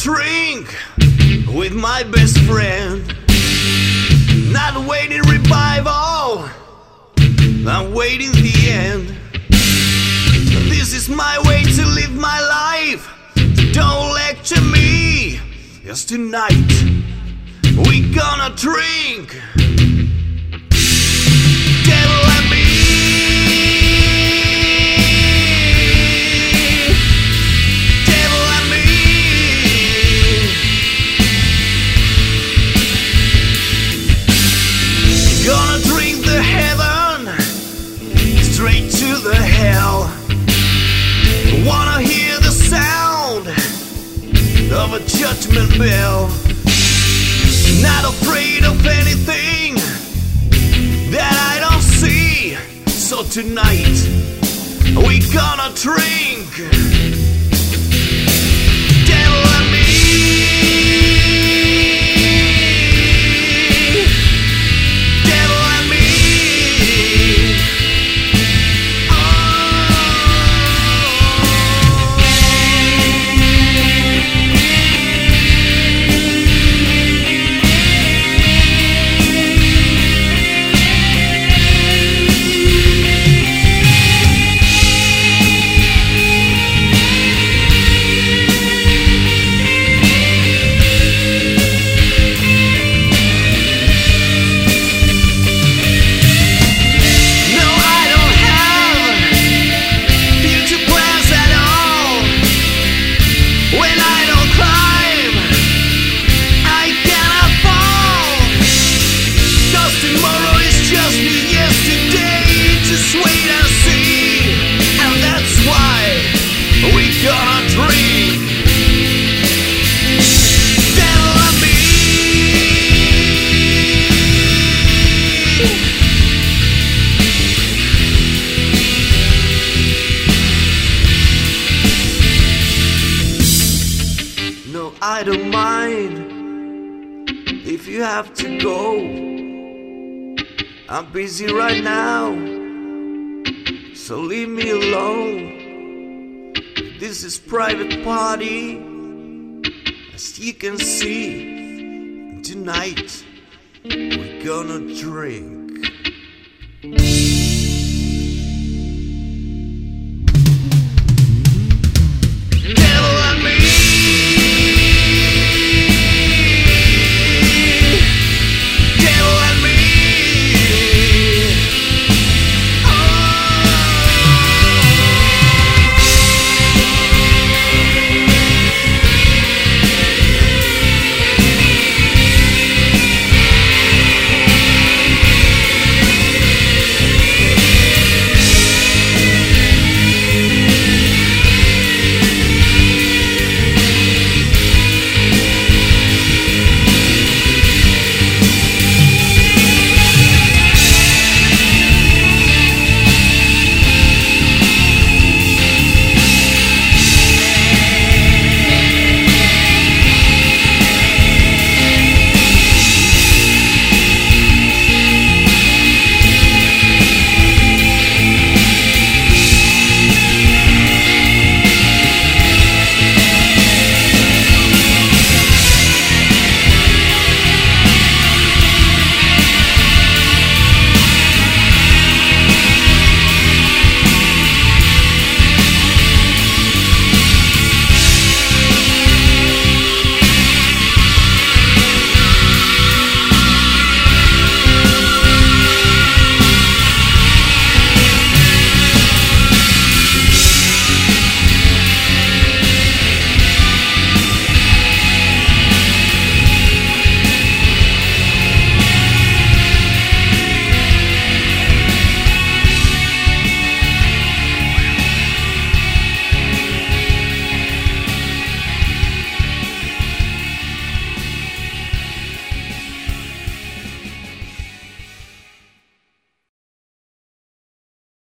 drink with my best friend. Not waiting revival, I'm waiting the end. This is my way to live my life. Don't lecture me, 'cause tonight we gonna drink. Devil and me. Devil and me. Gonna drink the heaven straight to the hell. Wanna hear the sound of a judgment bell. Not afraid of anything that I don't see. So tonight we gonna drink. Devil and me. Devil and me. I don't mind if you have to go. I'm busy right now, so leave me alone. This is private party, as you can see. Tonight we're gonna drink.